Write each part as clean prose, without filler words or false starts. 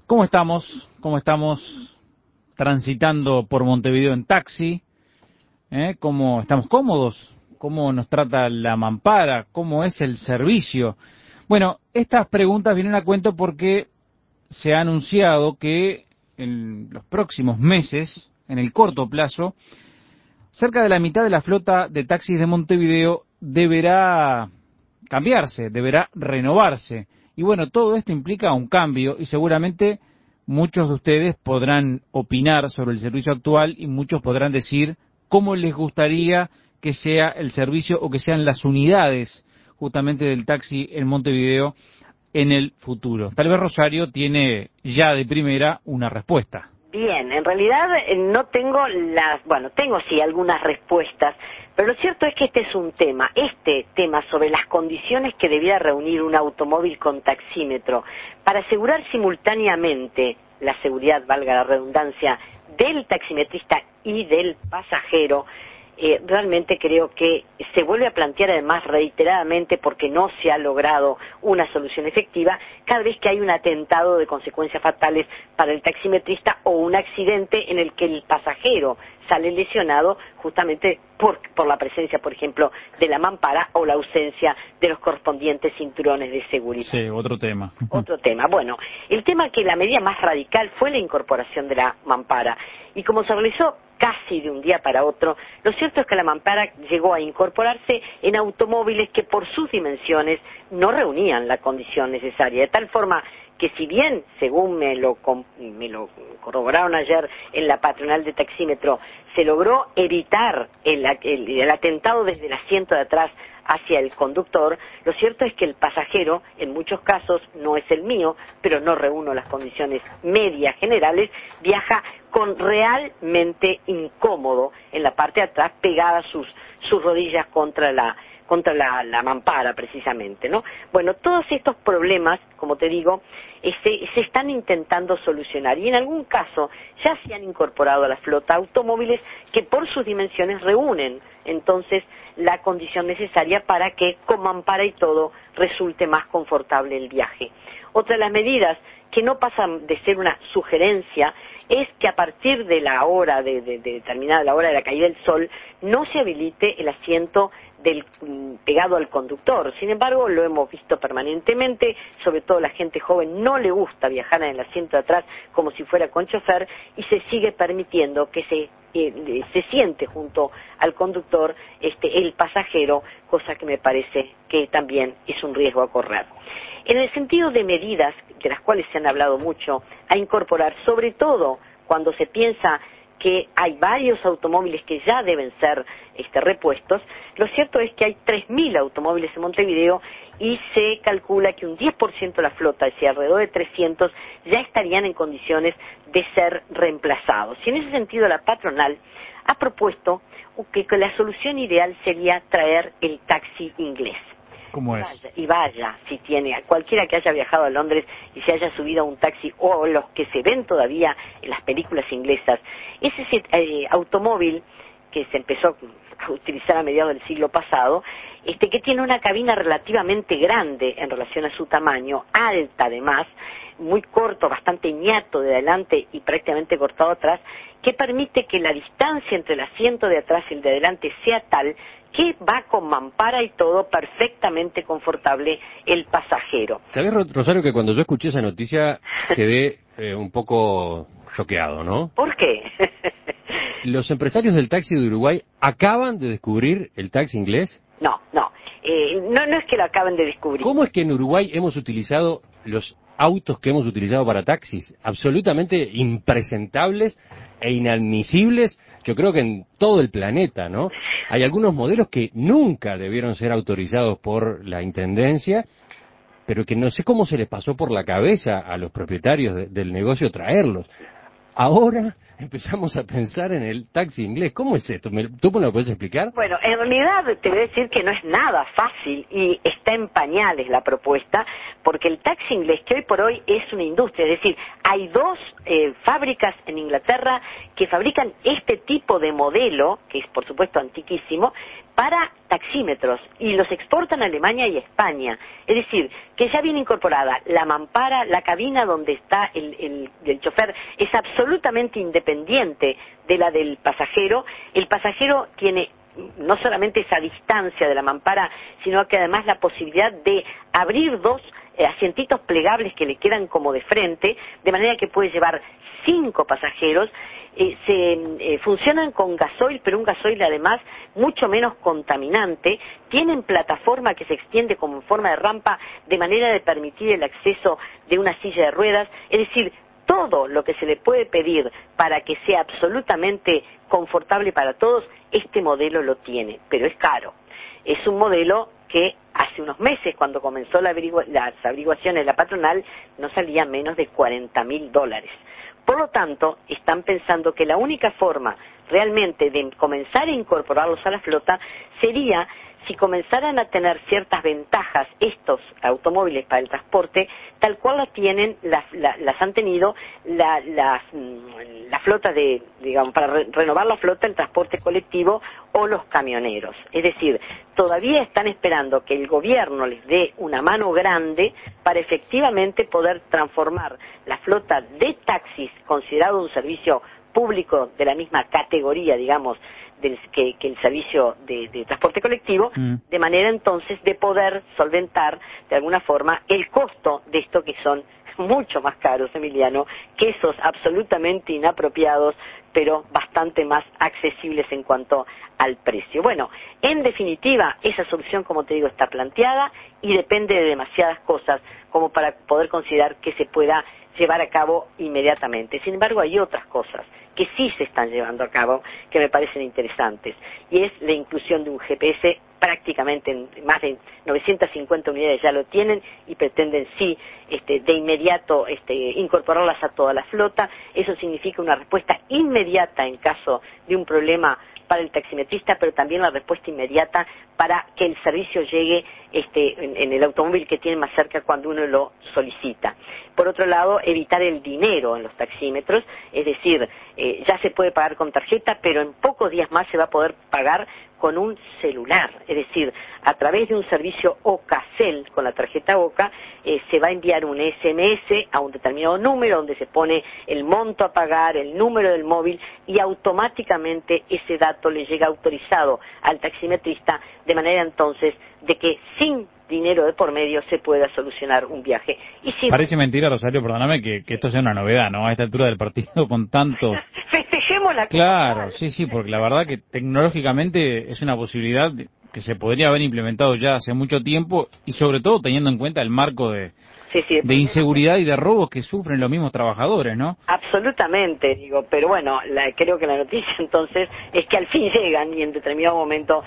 ¿Cómo estamos? ¿Cómo estamos transitando por Montevideo en taxi? ¿Cómo estamos cómodos? ¿Cómo nos trata la mampara? ¿Cómo es el servicio? Bueno, estas preguntas vienen a cuento porque se ha anunciado que en los próximos meses, en el corto plazo, cerca de la mitad de la flota de taxis de Montevideo deberá cambiarse, deberá renovarse. Y bueno, todo esto implica un cambio y seguramente muchos de ustedes podrán opinar sobre el servicio actual y muchos podrán decir cómo les gustaría que sea el servicio o que sean las unidades justamente del taxi en Montevideo en el futuro. Tal vez Rosario tiene ya de primera una respuesta. Bien, en realidad no tengo tengo sí algunas respuestas, pero lo cierto es que este tema sobre las condiciones que debía reunir un automóvil con taxímetro para asegurar simultáneamente la seguridad, valga la redundancia, del taximetrista y del pasajero, realmente creo que se vuelve a plantear además reiteradamente porque no se ha logrado una solución efectiva cada vez que hay un atentado de consecuencias fatales para el taximetrista o un accidente en el que el pasajero sale lesionado justamente por la presencia, por ejemplo, de la mampara o la ausencia de los correspondientes cinturones de seguridad. Sí, otro tema. Otro tema. Bueno, el tema que la medida más radical fue la incorporación de la mampara. Y como se realizó casi de un día para otro, lo cierto es que la mampara llegó a incorporarse en automóviles que por sus dimensiones no reunían la condición necesaria, de tal forma que si bien, según me lo corroboraron ayer en la patronal de taxímetro, se logró evitar el atentado desde el asiento de atrás hacia el conductor, lo cierto es que el pasajero, en muchos casos, no es el mío, pero no reúno las condiciones medias generales, viaja con realmente incómodo en la parte de atrás, pegadas sus rodillas contra la mampara precisamente, ¿no? Bueno, todos estos problemas, como te digo, se están intentando solucionar y en algún caso ya se han incorporado a la flota automóviles que por sus dimensiones reúnen entonces la condición necesaria para que con mampara y todo resulte más confortable el viaje. Otra de las medidas que no pasan de ser una sugerencia es que a partir de la hora determinada, la hora de la caída del sol, no se habilite el asiento pegado al conductor. Sin embargo, lo hemos visto permanentemente, sobre todo la gente joven no le gusta viajar en el asiento de atrás como si fuera con chofer y se sigue permitiendo que se siente junto al conductor el pasajero, cosa que me parece que también es un riesgo a correr. En el sentido de medidas, de las cuales se han hablado mucho, a incorporar, sobre todo cuando se piensa que hay varios automóviles que ya deben ser repuestos, lo cierto es que hay 3.000 automóviles en Montevideo y se calcula que un 10% de la flota, es decir, alrededor de 300, ya estarían en condiciones de ser reemplazados. Y en ese sentido la patronal ha propuesto que la solución ideal sería traer el taxi inglés. ¿Cómo es? Y vaya, si tiene, a cualquiera que haya viajado a Londres y se haya subido a un taxi o los que se ven todavía en las películas inglesas, es ese automóvil que se empezó a utilizar a mediados del siglo pasado, que tiene una cabina relativamente grande en relación a su tamaño, alta además, muy corto, bastante ñato de adelante y prácticamente cortado atrás, que permite que la distancia entre el asiento de atrás y el de adelante sea tal que va con mampara y todo perfectamente confortable el pasajero. ¿Sabés, Rosario, que cuando yo escuché esa noticia quedé un poco choqueado, ¿no? ¿Por qué? ¿Los empresarios del taxi de Uruguay acaban de descubrir el taxi inglés? No es que lo acaben de descubrir. ¿Cómo es que en Uruguay hemos utilizado los autos que hemos utilizado para taxis? Absolutamente impresentables e inadmisibles, yo creo que en todo el planeta, ¿no? Hay algunos modelos que nunca debieron ser autorizados por la Intendencia, pero que no sé cómo se les pasó por la cabeza a los propietarios del negocio traerlos. Ahora empezamos a pensar en el taxi inglés. ¿Cómo es esto? ¿Tú me lo puedes explicar? Bueno, en realidad te voy a decir que no es nada fácil y está en pañales la propuesta, porque el taxi inglés, que hoy por hoy es una industria, es decir, hay dos fábricas en Inglaterra que fabrican este tipo de modelo, que es por supuesto antiquísimo, para taxímetros, y los exportan a Alemania y España. Es decir, que ya viene incorporada la mampara, la cabina donde está el chofer es absolutamente independiente de la del pasajero. El pasajero tiene no solamente esa distancia de la mampara, sino que además la posibilidad de abrir dos asientitos plegables que le quedan como de frente, de manera que puede llevar 5 pasajeros. Funcionan con gasoil, pero un gasoil además mucho menos contaminante. Tienen plataforma que se extiende como en forma de rampa, de manera de permitir el acceso de una silla de ruedas. Es decir, todo lo que se le puede pedir para que sea absolutamente confortable para todos, este modelo lo tiene, pero es caro. Es un modelo que hace unos meses, cuando comenzó las averiguaciones de la patronal, no salía menos de $40.000. Por lo tanto, están pensando que la única forma realmente de comenzar a incorporarlos a la flota sería si comenzaran a tener ciertas ventajas estos automóviles para el transporte, tal cual las tienen, las han tenido la flota digamos, para renovar la flota, el transporte colectivo o los camioneros. Es decir, todavía están esperando que el gobierno les dé una mano grande para efectivamente poder transformar la flota de taxis, considerado un servicio público de la misma categoría, digamos, que el servicio de transporte colectivo, de manera entonces de poder solventar de alguna forma el costo de esto, que son mucho más caros, Emiliano, que esos absolutamente inapropiados, pero bastante más accesibles en cuanto al precio. Bueno, en definitiva, esa solución, como te digo, está planteada y depende de demasiadas cosas como para poder considerar que se pueda llevar a cabo inmediatamente. Sin embargo, hay otras cosas que sí se están llevando a cabo, que me parecen interesantes, y es la inclusión de un GPS. Prácticamente en más de 950 unidades ya lo tienen y pretenden sí de inmediato incorporarlas a toda la flota. Eso significa una respuesta inmediata en caso de un problema para el taximetrista, pero también la respuesta inmediata para que el servicio llegue en el automóvil que tiene más cerca cuando uno lo solicita. Por otro lado, evitar el dinero en los taxímetros, es decir, ya se puede pagar con tarjeta, pero en pocos días más se va a poder pagar con un celular, es decir, a través de un servicio OCA-CEL con la tarjeta OCA, se va a enviar un SMS a un determinado número donde se pone el monto a pagar, el número del móvil, y automáticamente ese dato le llega autorizado al taximetrista, de manera entonces de que sin dinero de por medio se pueda solucionar un viaje. Parece mentira, Rosario, perdóname, que esto sea una novedad, ¿no? A esta altura del partido con tantos... Festejemos la... Claro, sí, porque la verdad que tecnológicamente es una posibilidad que se podría haber implementado ya hace mucho tiempo, y sobre todo teniendo en cuenta el marco de inseguridad y de robos que sufren los mismos trabajadores, ¿no? Absolutamente, digo, pero bueno, creo que la noticia entonces es que al fin llegan, y en determinado momento,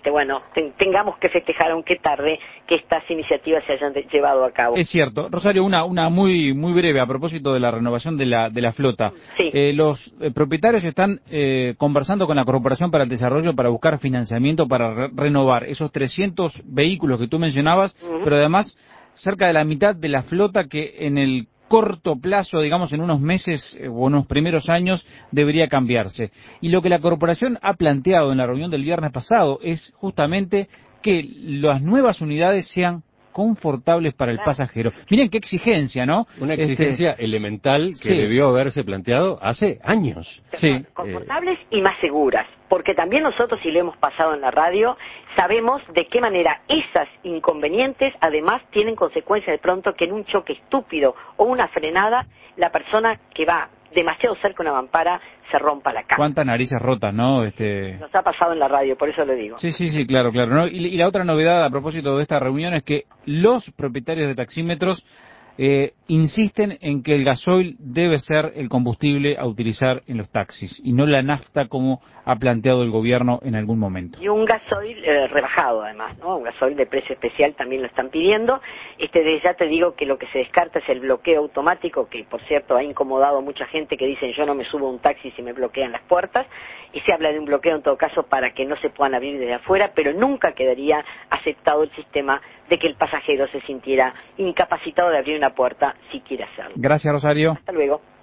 tengamos que festejar, aunque tarde, que estas iniciativas se hayan llevado a cabo. Es cierto. Rosario, una muy breve a propósito de la renovación de la flota. Sí. Los propietarios están conversando con la Corporación para el Desarrollo para buscar financiamiento para renovar esos 300 vehículos que tú mencionabas, pero además cerca de la mitad de la flota que en el corto plazo, digamos en unos meses o unos primeros años, debería cambiarse. Y lo que la corporación ha planteado en la reunión del viernes pasado es justamente que las nuevas unidades sean confortables para el pasajero. Miren qué exigencia, ¿no? Una exigencia elemental que debió haberse planteado hace años. Sí. Confortables y más seguras, porque también nosotros, y lo hemos pasado en la radio, sabemos de qué manera esas inconvenientes además tienen consecuencias de pronto que en un choque estúpido o una frenada, la persona que va demasiado cerca de una mampara se rompa la cara. Cuántas narices rotas, ¿no? Nos ha pasado en la radio, por eso lo digo. Sí, claro, ¿no? Y la otra novedad a propósito de esta reunión es que los propietarios de taxímetros insisten en que el gasoil debe ser el combustible a utilizar en los taxis y no la nafta como ha planteado el gobierno en algún momento. Y un gasoil rebajado además, ¿no? Un gasoil de precio especial también lo están pidiendo. Desde ya te digo que lo que se descarta es el bloqueo automático, que por cierto ha incomodado a mucha gente que dicen yo no me subo a un taxi si me bloquean las puertas, y se habla de un bloqueo en todo caso para que no se puedan abrir desde afuera, pero nunca quedaría aceptado el sistema de que el pasajero se sintiera incapacitado de abrir una puerta si quiere hacerlo. Gracias, Rosario. Hasta luego.